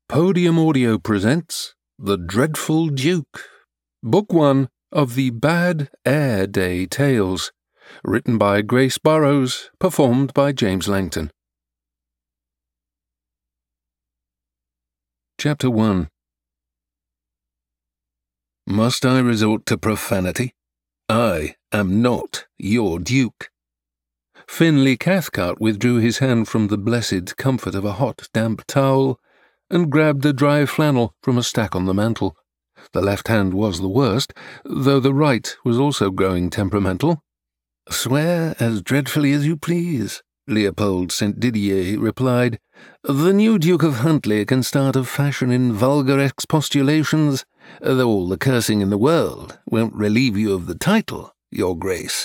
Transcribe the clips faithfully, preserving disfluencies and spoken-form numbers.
Podium Audio presents The Dreadful Duke, Book One of the Bad Air Day Tales, written by Grace Burrows, performed by James Langton. Chapter One. Must I resort to profanity? I am not your Duke. Finlay Cathcart withdrew his hand from the blessed comfort of a hot, damp towel and grabbed a dry flannel from a stack on the mantel. The left hand was the worst, though the right was also growing temperamental. "Swear as dreadfully as you please," Leopold Saint Didier replied. "The new Duke of Huntly can start a fashion in vulgar expostulations, though all the cursing in the world won't relieve you of the title, Your Grace."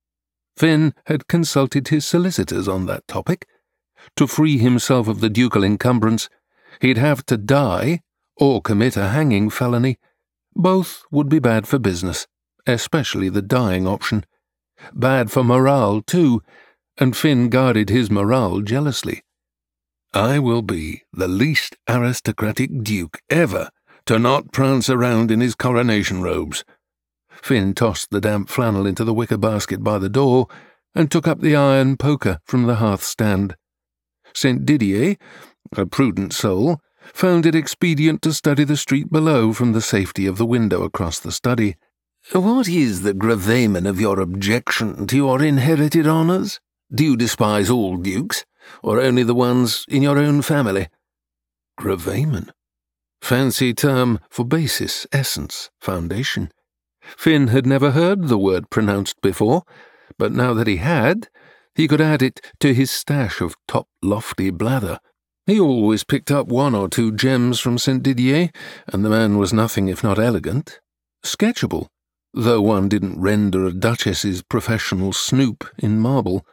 Finn had consulted his solicitors on that topic. To free himself of the ducal encumbrance, he'd have to die or commit a hanging felony. Both would be bad for business, especially the dying option. Bad for morale, too, and Finn guarded his morale jealously. "I will be the least aristocratic duke ever to not prance around in his coronation robes." Finn tossed the damp flannel into the wicker basket by the door and took up the iron poker from the hearth stand. Saint Didier, a prudent soul, found it expedient to study the street below from the safety of the window across the study. "What is the gravamen of your objection to your inherited honours? Do you despise all dukes, or only the ones in your own family?" Gravamen? Fancy term for basis, essence, foundation. Finn had never heard the word pronounced before, but now that he had, he could add it to his stash of top lofty blather. He always picked up one or two gems from Saint Didier, and the man was nothing if not elegant. Sketchable, though one didn't render a duchess's professional snoop in marble.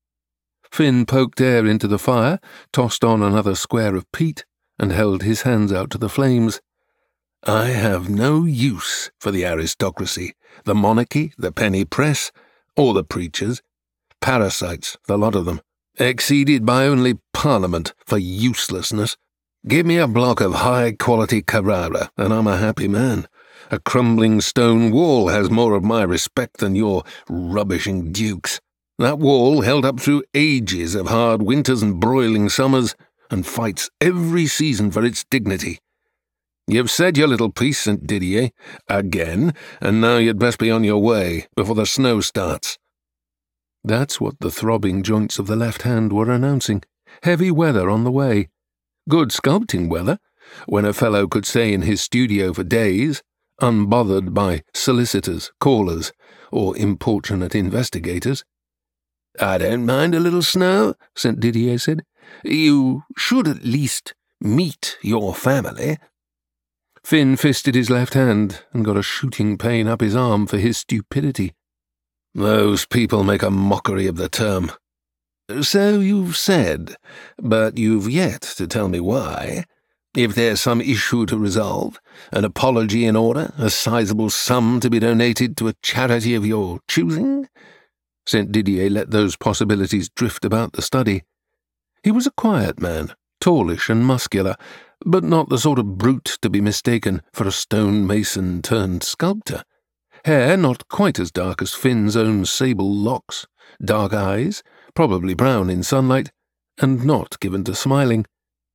Finn poked air into the fire, tossed on another square of peat, and held his hands out to the flames. "I have no use for the aristocracy, the monarchy, the penny press, or the preachers. Parasites, the lot of them, exceeded by only Parliament for uselessness. Give me a block of high-quality Carrara, and I'm a happy man. A crumbling stone wall has more of my respect than your rubbishing dukes. That wall held up through ages of hard winters and broiling summers, and fights every season for its dignity. You've said your little piece, Saint Didier, again, and now you'd best be on your way before the snow starts." That's what the throbbing joints of the left hand were announcing. Heavy weather on the way. Good sculpting weather, when a fellow could stay in his studio for days, unbothered by solicitors, callers, or importunate investigators. "I don't mind a little snow," Saint Didier said. "You should at least meet your family." Finn fisted his left hand and got a shooting pain up his arm for his stupidity. "Those people make a mockery of the term." "So you've said, but you've yet to tell me why. If there's some issue to resolve, an apology in order, a sizable sum to be donated to a charity of your choosing?" Saint Didier let those possibilities drift about the study. He was a quiet man, tallish and muscular, but not the sort of brute to be mistaken for a stone-mason turned sculptor. Hair not quite as dark as Finn's own sable locks, dark eyes, probably brown in sunlight, and not given to smiling.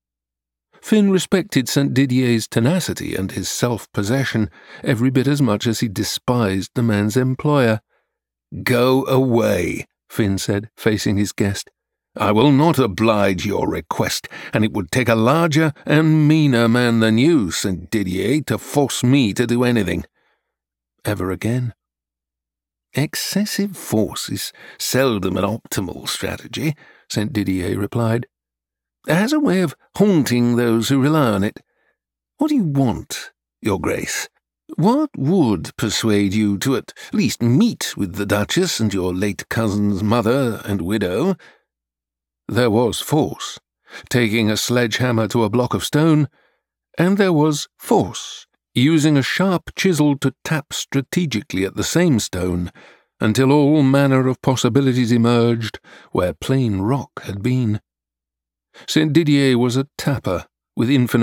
Finn respected Saint Didier's tenacity and his self-possession every bit as much as he despised the man's employer. "Go away," Finn said, facing his guest. "I will not oblige your request, and it would take a larger and meaner man than you, Saint Didier, to force me to do anything." Ever again. "Excessive force is seldom an optimal strategy," Saint Didier replied. "It has a way of haunting those who rely on it. What do you want, Your Grace? What would persuade you to at least meet with the Duchess and your late cousin's mother and widow?" There was force, taking a sledgehammer to a block of stone, and there was force, using a sharp chisel to tap strategically at the same stone until all manner of possibilities emerged where plain rock had been. Saint Didier was a tapper with infinite